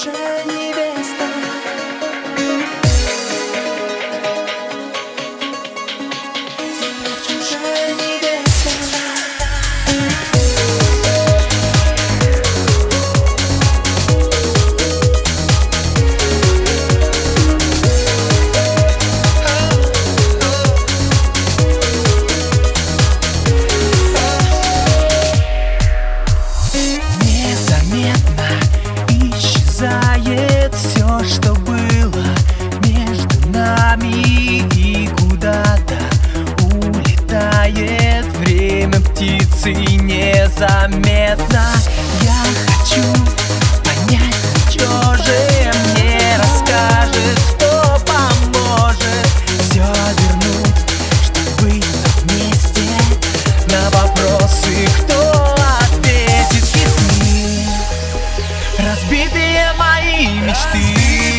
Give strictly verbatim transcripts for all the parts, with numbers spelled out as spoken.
чужая невеста. Чужая невеста. Исчезает все, что было между нами, и куда-то улетает время птицы незаметно. Я хочу понять, кто же мне расскажет, кто поможет все вернуть, чтобы быть вместе. На вопросы кто ответит, если разбитые мои мечты.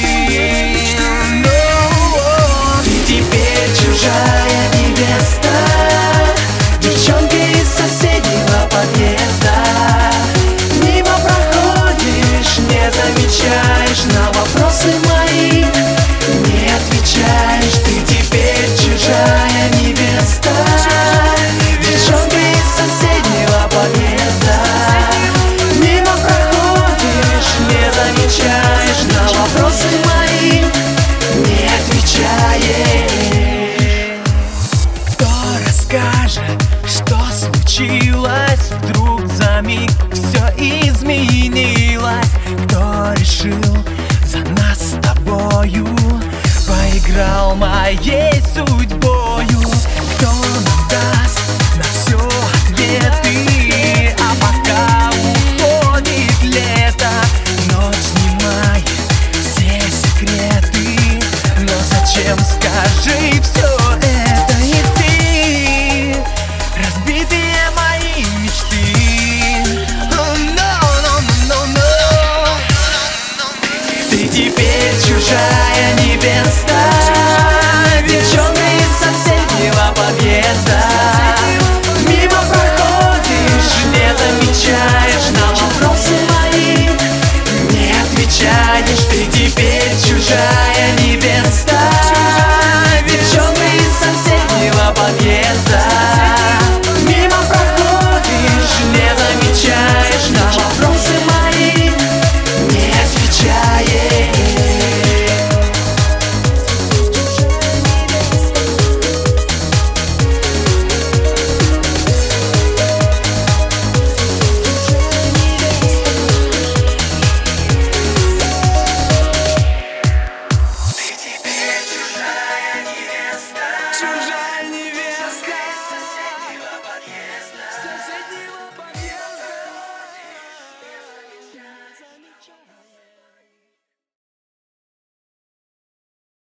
Но ты теперь чужая невеста, девчонка из соседнего подъезда. Мимо проходишь, не замечаешь, на вопросы мои не отвечаешь. Ты теперь чужая невеста, девчонка из соседнего подъезда. Мимо проходишь, не замечаешь, на вопросы мои не отвечаешь. Кто расскажет, что случилось? Вдруг за миг все изменилось. Кто решил за нас с тобою, поиграл моей судьбою? Кто нам даст